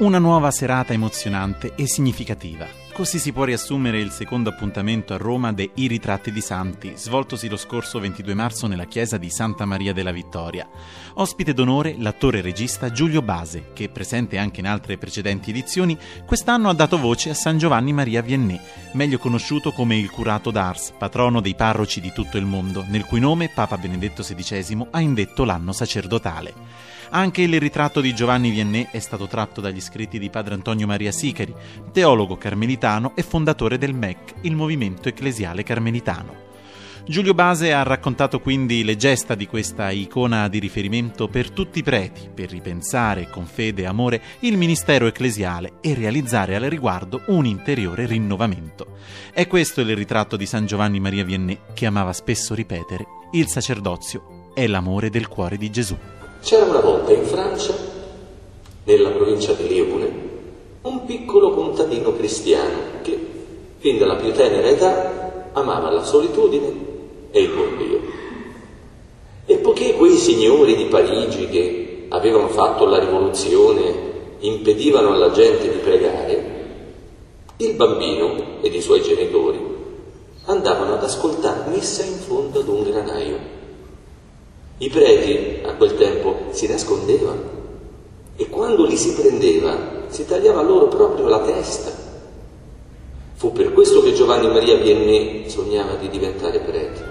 Una nuova serata emozionante e significativa. Così si può riassumere il secondo appuntamento a Roma de I ritratti di santi, svoltosi lo scorso 22 marzo nella chiesa di Santa Maria della Vittoria. Ospite d'onore l'attore e regista Giulio Base, che, presente anche in altre precedenti edizioni, quest'anno ha dato voce a San Giovanni Maria Vianney, meglio conosciuto come il Curato d'Ars, patrono dei parroci di tutto il mondo, nel cui nome Papa Benedetto XVI ha indetto l'anno sacerdotale. Anche il ritratto di Giovanni Vianney è stato tratto dagli scritti di padre Antonio Maria Sicari, teologo carmelitano e fondatore del MEC, il Movimento Ecclesiale Carmelitano. Giulio Base ha raccontato quindi le gesta di questa icona di riferimento per tutti i preti, per ripensare con fede e amore il ministero ecclesiale e realizzare al riguardo un interiore rinnovamento. È questo il ritratto di San Giovanni Maria Vianney, che amava spesso ripetere: il sacerdozio è l'amore del cuore di Gesù. C'era una volta in Francia, nella provincia di Lione, un piccolo contadino cristiano che, fin dalla più tenera età, amava la solitudine e il buon Dio. E poiché quei signori di Parigi che avevano fatto la rivoluzione impedivano alla gente di pregare, il bambino ed i suoi genitori andavano ad ascoltare messa in fondo ad un granaio. I preti a quel tempo si nascondevano e quando li si prendeva si tagliava loro proprio la testa. Fu per questo che Giovanni Maria Vianney sognava di diventare prete.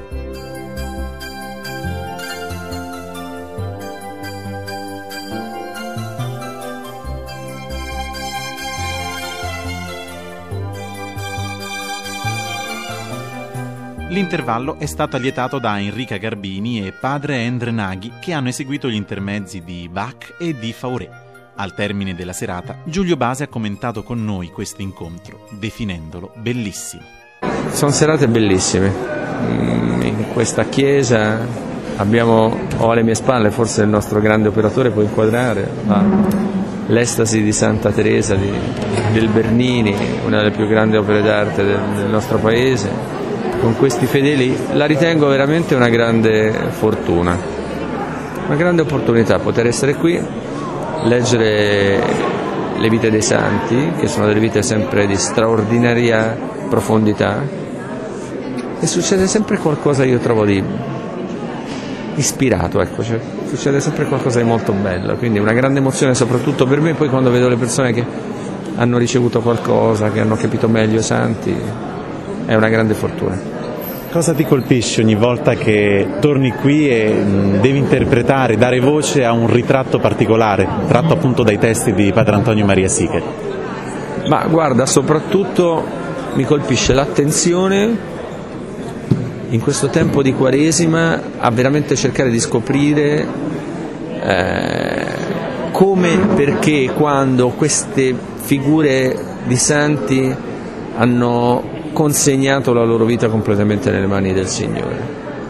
L'intervallo è stato allietato da Enrica Garbini e padre Endre Naghi, che hanno eseguito gli intermezzi di Bach e di Fauré. Al termine della serata, Giulio Base ha commentato con noi questo incontro, definendolo bellissimo. Sono serate bellissime. In questa chiesa ho alle mie spalle, forse il nostro grande operatore può inquadrare, l'estasi di Santa Teresa del Bernini, una delle più grandi opere d'arte del nostro paese. Con questi fedeli la ritengo veramente una grande fortuna, una grande opportunità poter essere qui, leggere le vite dei santi, che sono delle vite sempre di straordinaria profondità, e succede sempre qualcosa, io trovo, di ispirato, ecco, cioè, succede sempre qualcosa di molto bello, quindi una grande emozione soprattutto per me. Poi quando vedo le persone che hanno ricevuto qualcosa, che hanno capito meglio i santi, è una grande fortuna. Cosa ti colpisce ogni volta che torni qui e devi interpretare, dare voce a un ritratto particolare, tratto appunto dai testi di padre Antonio Maria Sicari? Ma guarda, soprattutto mi colpisce l'attenzione in questo tempo di Quaresima a veramente cercare di scoprire come, perché, quando queste figure di santi hanno consegnato la loro vita completamente nelle mani del Signore,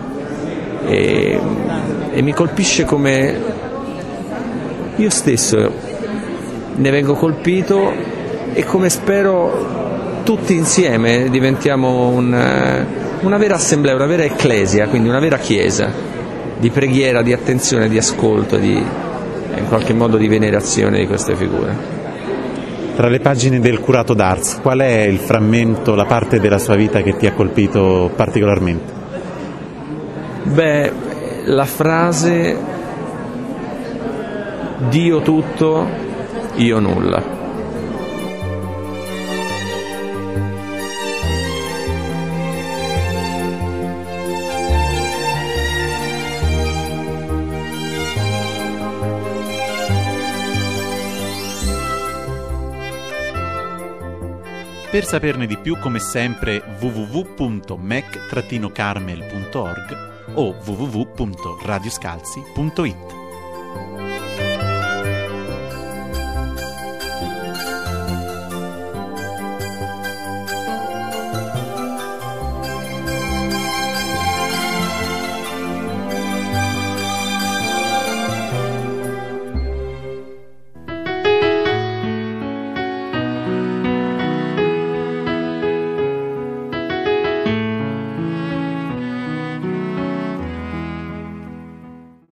e mi colpisce come io stesso ne vengo colpito e come spero tutti insieme diventiamo una vera assemblea, una vera ecclesia, quindi una vera chiesa di preghiera, di attenzione, di ascolto, in qualche modo di venerazione di queste figure. Tra le pagine del Curato d'Ars, qual è il frammento, la parte della sua vita che ti ha colpito particolarmente? Beh, la frase "Dio tutto, io nulla". Per saperne di più, come sempre, www.mec-carmel.org o www.radioscalzi.it.